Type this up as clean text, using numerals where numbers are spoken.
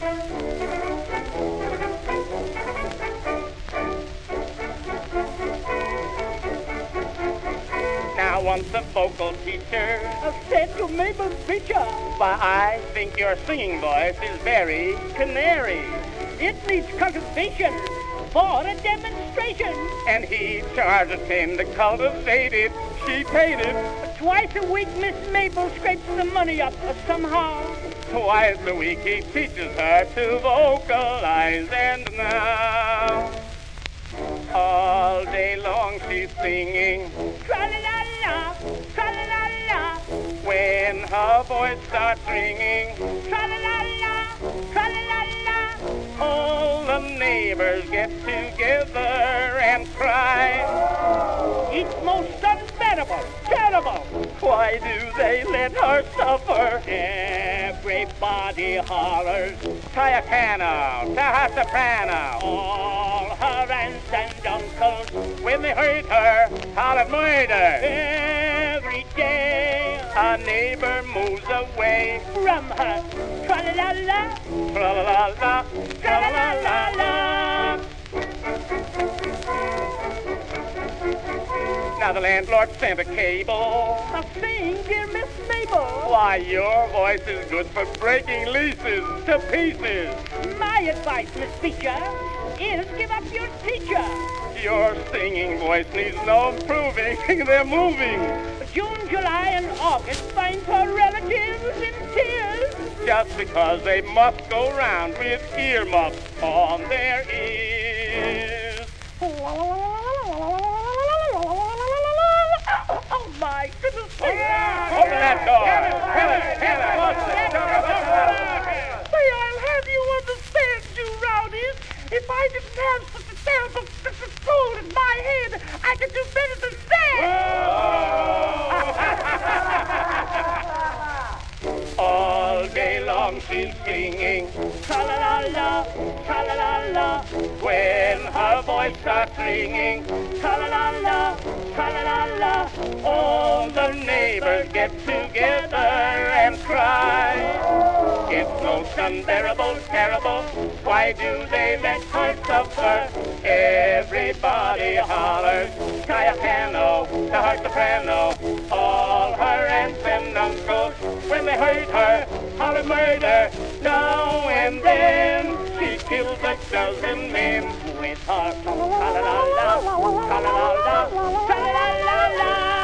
Now once a vocal teacher said to Mabel Beecher, "Why, I think your singing voice is very canary. It needs cultivation for a demonstration." And he charged him to cultivate it. She paid it. Twice a week, Miss Mabel scrapes the money up somehow. Twice a week he teaches her to vocalize, and now all day long she's singing tra-la-la-la, tra-la-la-la. When her voice starts ringing tra-la-la-la, tra-la-la-la, all the neighbors get together and cry. It's most unbearable, terrible. Why do they let her suffer? Everybody hollers Tayacano, Taha soprano. All her aunts and uncles, when they heard her, hollered murder. Every day a neighbor moves away from her. Tra-la-la-la, tra-la-la-la, tra-la-la-la-la. Now the landlord sent a cable saying, "Dear Miss Mabel, why, your voice is good for breaking leases to pieces. My advice, Miss Beecher, is give up your teacher. Your singing voice needs no improving. They're moving. June, July, and August find her relatives in tears just because they must go round with earmuffs on their ears." Oh, my goodness. Open that door. Say, I'll have you understand, you rowdies. If I didn't have such a terrible cold in my head, I could do better than that. All day long she's singing tra-la-la-la, tra-la-la-la. When her voice starts ringing tra-la-la-la, tra-la-la-la, all the neighbors get together and cry. It's most unbearable, terrible. Why do they let her suffer? Everybody hollers Tayacano, Taha soprano. All her aunts and uncles, when they heard her, hollered murder. Now and then she kills a dozen men with her tra-la-la-la, tra-la-la-la, tra-la-la-la.